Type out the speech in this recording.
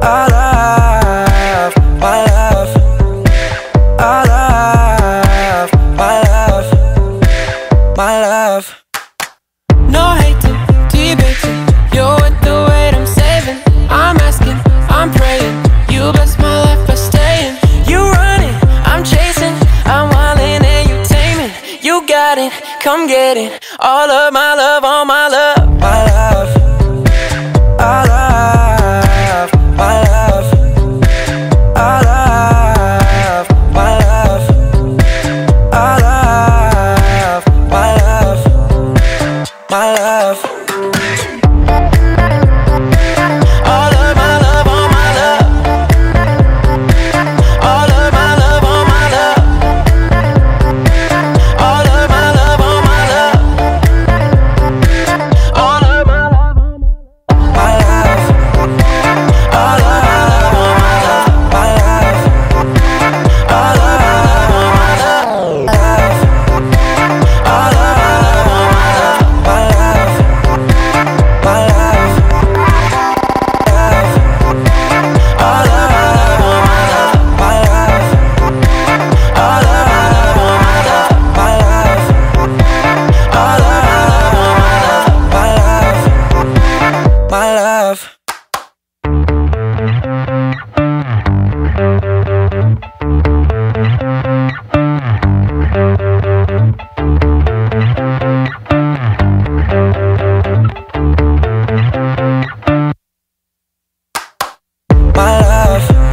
I love, my love. I love, my love, my love. No hate to debate you. You're worth the wait, I'm saving. I'm asking, I'm praying. You bless my life by staying. You running, I'm chasing. I'm wildin' and you taming. You got it, come get it. All of my love, all my love. My love, I love, my love. I love, my love. I love, my love. My love. All of my love, all my love. All of my love, all my love. All of my love, all my love. All of my love, my love. All of my love, all my love. My love. All of my love, all my love. All of my love, all my love. My love. My love. All of my love, all my love. My love. All of my love, all my love. My love. All of my love, all my love. My love. My love. My love.